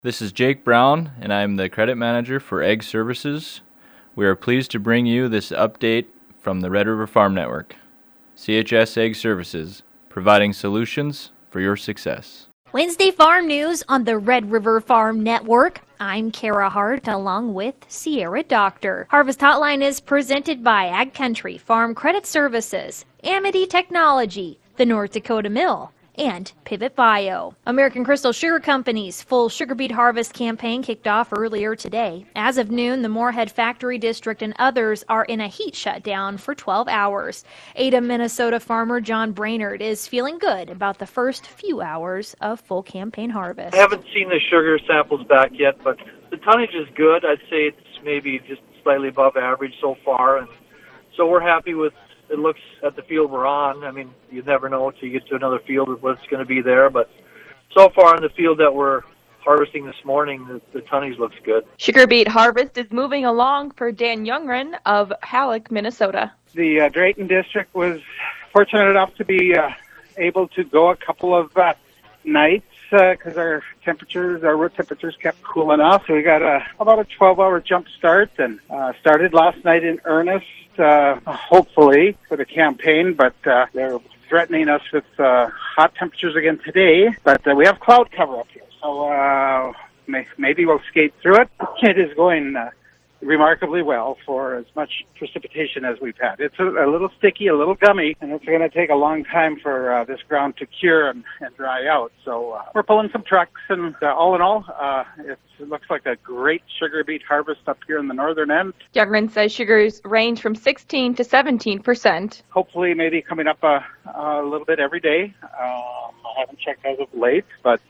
This is Jake Brown, and I'm the credit manager for Egg Services. We are pleased to bring you this update from the Red River Farm Network. CHS Egg Services, providing solutions for your success. Wednesday Farm News on the Red River Farm Network. I'm Kara Hart along with Sierra Doctor. Harvest Hotline is presented by Ag Country Farm Credit Services, Amity Technology, the North Dakota Mill, and Pivot Bio. American Crystal Sugar Company's full sugar beet harvest campaign kicked off earlier today. As of noon, the Moorhead Factory District and others are in a heat shutdown for 12 hours. Ada, Minnesota farmer John Brainerd is feeling good about the first few hours of full campaign harvest. I haven't seen the sugar samples back yet, but the tonnage is good. I'd say it's maybe just slightly above average so far, and so we're happy with it looks at the field we're on. I mean, you never know until you get to another field what's going to be there, but so far in the field that we're harvesting this morning, the tonnage looks good. Sugar beet harvest is moving along for Dan Youngren of Halleck, Minnesota. The Drayton district was fortunate enough to be able to go a couple of nights because our root temperatures kept cooling off. So we got about a 12-hour jump start and started last night in earnest. Hopefully for the campaign, but they're threatening us with hot temperatures again today. But we have cloud cover up here, so maybe we'll skate through it. It is going remarkably well for as much precipitation as we've had. It's a little sticky, a little gummy, and it's going to take a long time for this ground to cure and dry out. So we're pulling some trucks, and all in all, it looks like a great sugar beet harvest up here in the northern end. Youngren says sugars range from 16 to 17%. Hopefully maybe coming up a little bit every day. I haven't checked as of late, but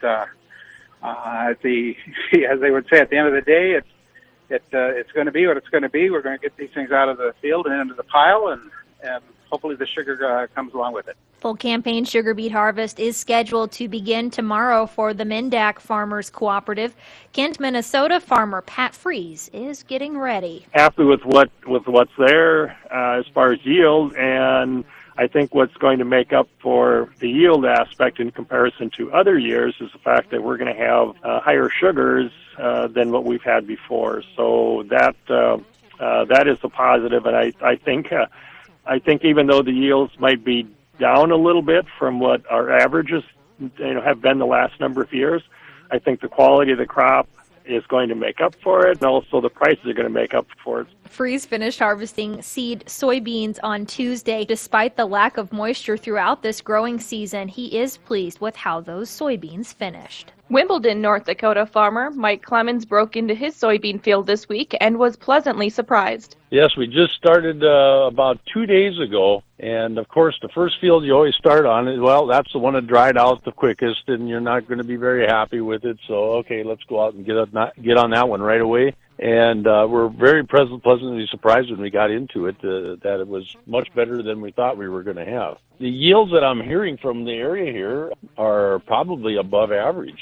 as they would say, at the end of the day, it's going to be what it's going to be. We're going to get these things out of the field and into the pile, and hopefully the sugar comes along with it. Full campaign sugar beet harvest is scheduled to begin tomorrow for the Mendak Farmers Cooperative. Kent, Minnesota farmer Pat Fries is getting ready. Happy with what's there as far as yield, and I think what's going to make up for the yield aspect in comparison to other years is the fact that we're going to have higher sugars than what we've had before. So that is a positive, and I think even though the yields might be down a little bit from what our averages have been the last number of years, I think the quality of the crop is going to make up for it, and also the prices are going to make up for it. Fries finished harvesting seed soybeans on Tuesday. Despite the lack of moisture throughout this growing season, he is pleased with how those soybeans finished. Wimbledon, North Dakota farmer Mike Clemens broke into his soybean field this week and was pleasantly surprised. Yes, we just started about 2 days ago, and of course the first field you always start on, well, that's the one that dried out the quickest, and you're not going to be very happy with it, so okay, let's go out and get on that one right away. And we're very pleasantly surprised when we got into it that it was much better than we thought we were going to have. The yields that I'm hearing from the area here are probably above average.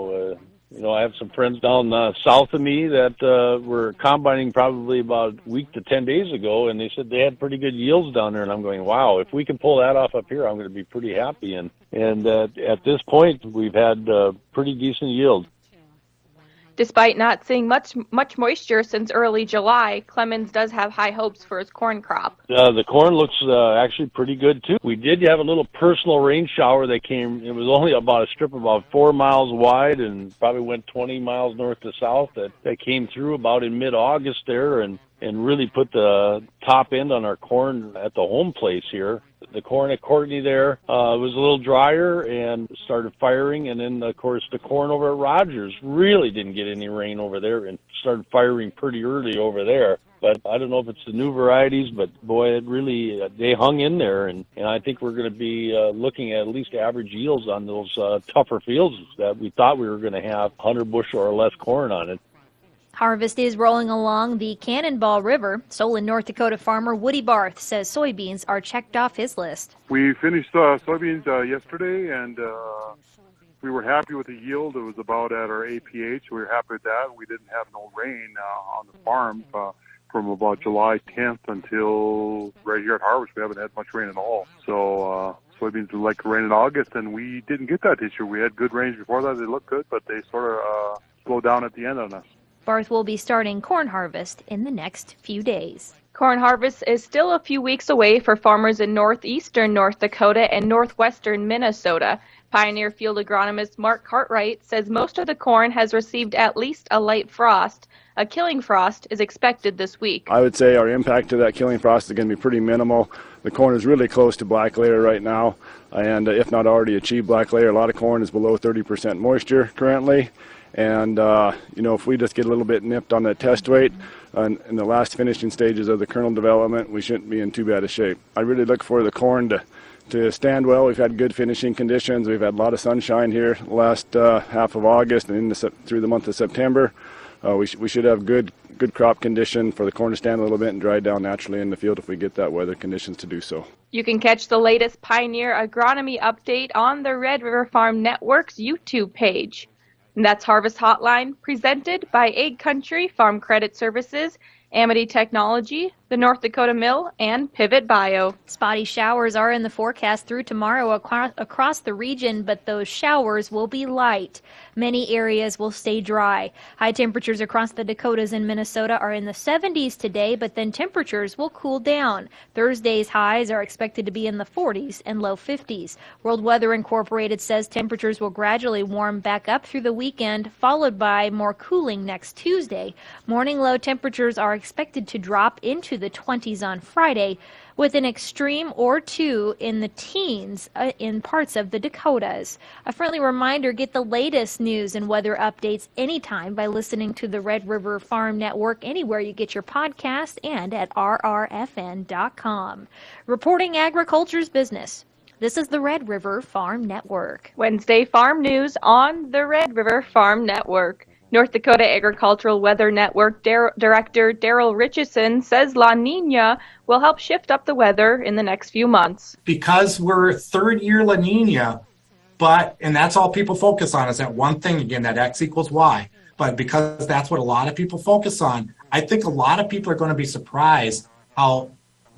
I have some friends down south of me that were combining probably about a week to 10 days ago, and they said they had pretty good yields down there. And I'm going, wow, if we can pull that off up here, I'm going to be pretty happy. And at this point, we've had pretty decent yield. Despite not seeing much moisture since early July, Clemens does have high hopes for his corn crop. The corn looks actually pretty good, too. We did have a little personal rain shower that came. It was only about a strip about 4 miles wide and probably went 20 miles north to south that came through about in mid-August there and really put the top end on our corn at the home place here. The corn at Courtney there was a little drier and started firing, and then, of course, the corn over at Rogers really didn't get any rain over there and started firing pretty early over there. But I don't know if it's the new varieties, but, boy, it really they hung in there, and I think we're going to be looking at least average yields on those tougher fields that we thought we were going to have 100 bushel or less corn on it. Harvest is rolling along the Cannonball River. Solon, North Dakota farmer Woody Barth says soybeans are checked off his list. We finished soybeans yesterday, and we were happy with the yield. It was about at our APH. We were happy with that. We didn't have no rain on the farm from about July 10th until right here at harvest. We haven't had much rain at all. So soybeans would like rain in August, and we didn't get that this year. We had good rains before that. They looked good, but they sort of slow down at the end on us. Barth will be starting corn harvest in the next few days. Corn harvest is still a few weeks away for farmers in northeastern North Dakota and northwestern Minnesota. Pioneer Field agronomist Mark Cartwright says most of the corn has received at least a light frost. A killing frost is expected this week. I would say our impact to that killing frost is going to be pretty minimal. The corn is really close to black layer right now, and if not already achieved black layer. A lot of corn is below 30% moisture currently. And, if we just get a little bit nipped on that test weight in the last finishing stages of the kernel development, we shouldn't be in too bad a shape. I really look for the corn to stand well. We've had good finishing conditions. We've had a lot of sunshine here the last half of August and through the month of September. We should have good crop condition for the corn to stand a little bit and dry down naturally in the field if we get that weather conditions to do so. You can catch the latest Pioneer Agronomy update on the Red River Farm Network's YouTube page. And that's Harvest Hotline, presented by Ag Country Farm Credit Services, Amity Technology, the North Dakota Mill, and Pivot Bio. Spotty showers are in the forecast through tomorrow across the region, but those showers will be light. Many areas will stay dry. High temperatures across the Dakotas and Minnesota are in the 70s today, but then temperatures will cool down. Thursday's highs are expected to be in the 40s and low 50s. World Weather Incorporated says temperatures will gradually warm back up through the weekend, followed by more cooling next Tuesday. Morning low temperatures are expected to drop into the 20s on Friday, with an extreme or two in the teens in parts of the Dakotas. A friendly reminder, get the latest news and weather updates anytime by listening to the Red River Farm Network anywhere you get your podcast and at rrfn.com. Reporting agriculture's business, this is the Red River Farm Network. Wednesday Farm News on the Red River Farm Network. North Dakota Agricultural Weather Network Director Daryl Richardson says La Nina will help shift up the weather in the next few months. Because we're third year La Nina, and that's all people focus on is that one thing, again, that X equals Y. But because that's what a lot of people focus on, I think a lot of people are going to be surprised how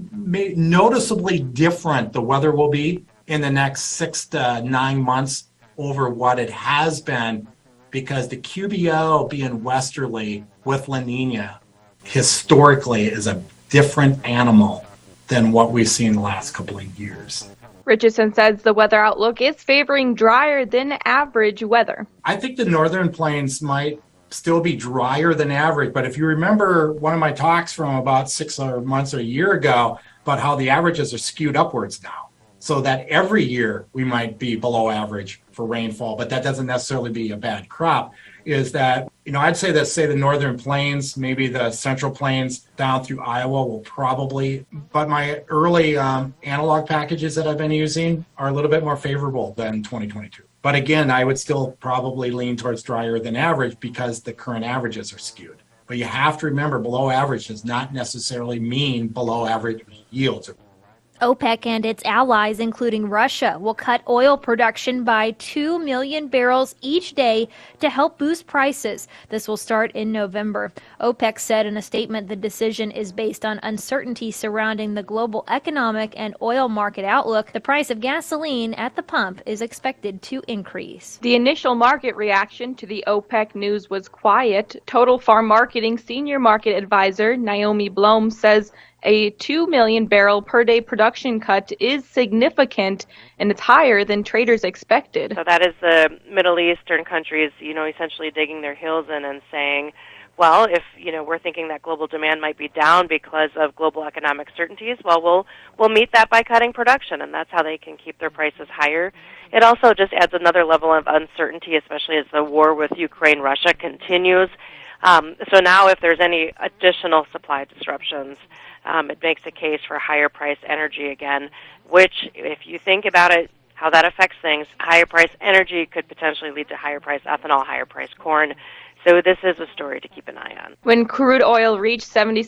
noticeably different the weather will be in the next 6 to 9 months over what it has been, because the QBO being westerly with La Nina historically is a different animal than what we've seen the last couple of years. Richardson says the weather outlook is favoring drier than average weather. I think the northern plains might still be drier than average, but if you remember one of my talks from about 6 months or a year ago about how the averages are skewed upwards now, so that every year we might be below average for rainfall, but that doesn't necessarily be a bad crop, is that, I'd say that, say the northern plains, maybe the central plains down through Iowa will probably, but my early analog packages that I've been using are a little bit more favorable than 2022. But again, I would still probably lean towards drier than average because the current averages are skewed. But you have to remember, below average does not necessarily mean below average yields. OPEC and its allies, including Russia, will cut oil production by 2 million barrels each day to help boost prices. This will start in November. OPEC said in a statement the decision is based on uncertainty surrounding the global economic and oil market outlook. The price of gasoline at the pump is expected to increase. The initial market reaction to the OPEC news was quiet. Total Farm Marketing Senior Market Advisor Naomi Blom says a 2 million barrel per day production cut is significant, and it's higher than traders expected. So that is the Middle Eastern countries, essentially digging their heels in and saying, well, if, we're thinking that global demand might be down because of global economic certainties, well, we'll meet that by cutting production, and that's how they can keep their prices higher. It also just adds another level of uncertainty, especially as the war with Ukraine-Russia continues. So now if there's any additional supply disruptions, it makes a case for higher price energy again, which, if you think about it, how that affects things, higher price energy could potentially lead to higher price ethanol, higher price corn. So this is a story to keep an eye on. When crude oil reached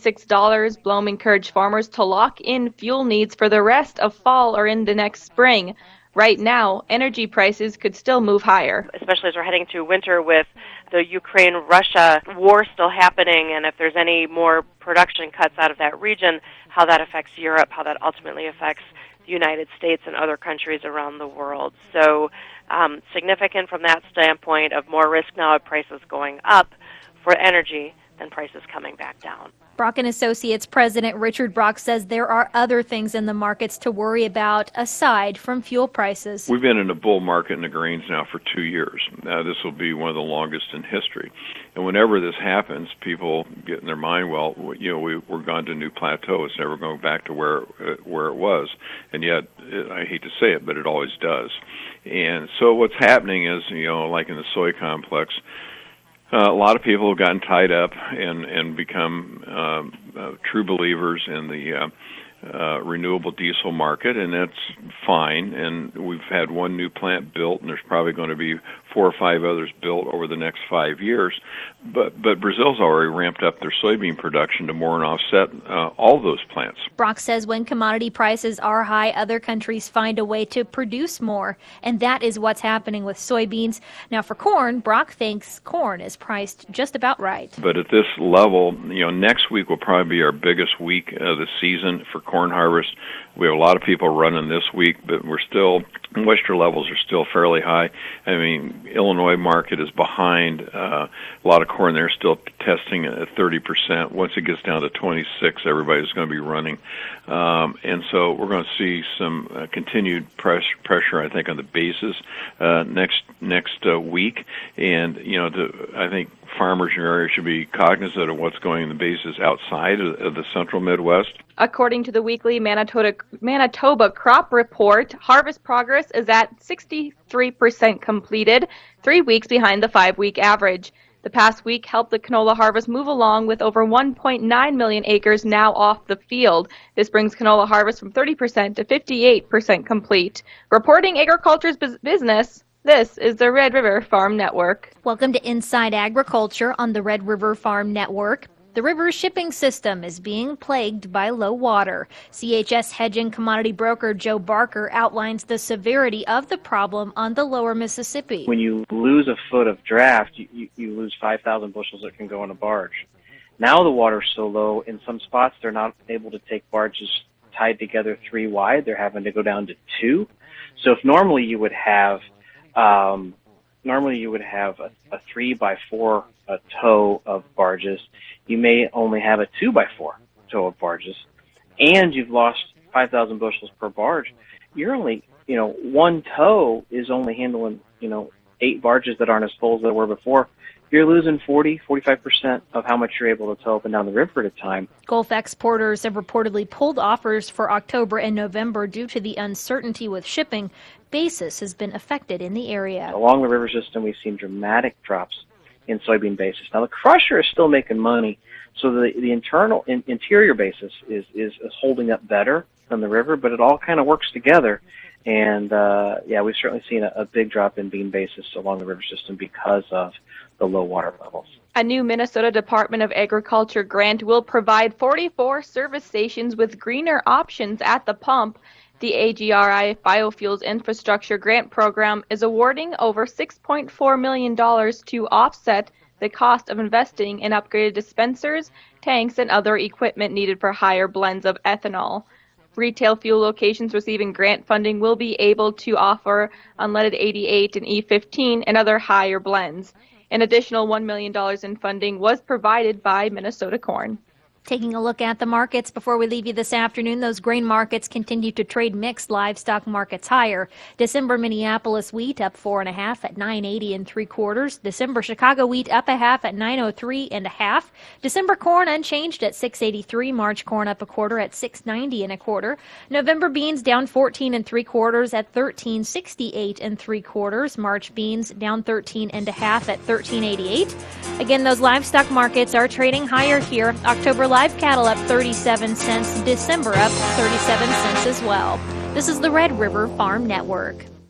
$76, Blom encouraged farmers to lock in fuel needs for the rest of fall or into next spring. Right now, energy prices could still move higher. Especially as we're heading to winter with the Ukraine-Russia war still happening, and if there's any more production cuts out of that region, how that affects Europe, how that ultimately affects the United States and other countries around the world. So significant from that standpoint of more risk now of prices going up for energy than prices coming back down. Brock & Associates President Richard Brock says there are other things in the markets to worry about aside from fuel prices. We've been in a bull market in the grains now for 2 years. This will be one of the longest in history. And whenever this happens, people get in their mind, well, we're gone to a new plateau. It's never going back to where it was. And yet, I hate to say it, but it always does. And so what's happening is, like in the soy complex, a lot of people have gotten tied up and become true believers in the renewable diesel market, and that's fine. And we've had one new plant built, and there's probably going to be 4 or 5 others built over the next 5 years. But Brazil's already ramped up their soybean production to more than offset all those plants. Brock says when commodity prices are high, other countries find a way to produce more, and that is what's happening with soybeans. Now for corn, Brock thinks corn is priced just about right. But at this level, next week will probably be our biggest week of the season for corn harvest. We have a lot of people running this week, but moisture levels are still fairly high. I mean, Illinois market is behind. A lot of corn there still testing at 30%. Once it gets down to 26, everybody's going to be running. And so we're going to see some continued pressure, I think, on the basis next week. And, I think farmers in your area should be cognizant of what's going on the basis outside of the central Midwest. According to the weekly Manitoba crop report, harvest progress is at 63% completed, 3 weeks behind the 5-week average. The past week helped the canola harvest move along with over 1.9 million acres now off the field. This brings canola harvest from 30% to 58% complete. Reporting Agriculture's Business, this is the Red River Farm Network. Welcome to Inside Agriculture on the Red River Farm Network. The river's shipping system is being plagued by low water. CHS hedging commodity broker Joe Barker outlines the severity of the problem on the lower Mississippi. When you lose a foot of draft, you lose 5,000 bushels that can go on a barge. Now the water's so low, in some spots they're not able to take barges tied together 3 wide. They're having to go down to 2. So if normally you would have a 3x4 tow of barges, you may only have a 2x4 tow of barges, and you've lost 5,000 bushels per barge. You're only, one tow is only handling, 8 barges that aren't as full as they were before. You're losing 45% of how much you're able to tow up and down the river at a time. Gulf exporters have reportedly pulled offers for October and November due to the uncertainty with shipping. Basis has been affected in the area. Along the river system, we've seen dramatic drops in soybean basis. Now, the crusher is still making money, so the interior basis is holding up better than the river, but it all kind of works together. And, we've certainly seen a big drop in bean basis along the river system because of the low water levels. A new Minnesota Department of Agriculture grant will provide 44 service stations with greener options at the pump. The AGRI Biofuels Infrastructure Grant Program is awarding over $6.4 million to offset the cost of investing in upgraded dispensers, tanks, and other equipment needed for higher blends of ethanol. Retail fuel locations receiving grant funding will be able to offer unleaded 88 and E15 and other higher blends. An additional $1 million in funding was provided by Minnesota Corn. Taking a look at the markets before we leave you this afternoon, those grain markets continue to trade mixed. Livestock markets higher. December Minneapolis wheat up 4.5 at 9.80 3/4. December Chicago wheat up 1/2 at 9.03 1/2. December corn unchanged at 6.83. March corn up 1/4 at 6.90 1/4. November beans down 14 3/4 at 13.68 3/4. March beans down 13 1/2 at 13.88. Again, those livestock markets are trading higher here. October live cattle up 37 cents, December up 37 cents as well. This is the Red River Farm Network.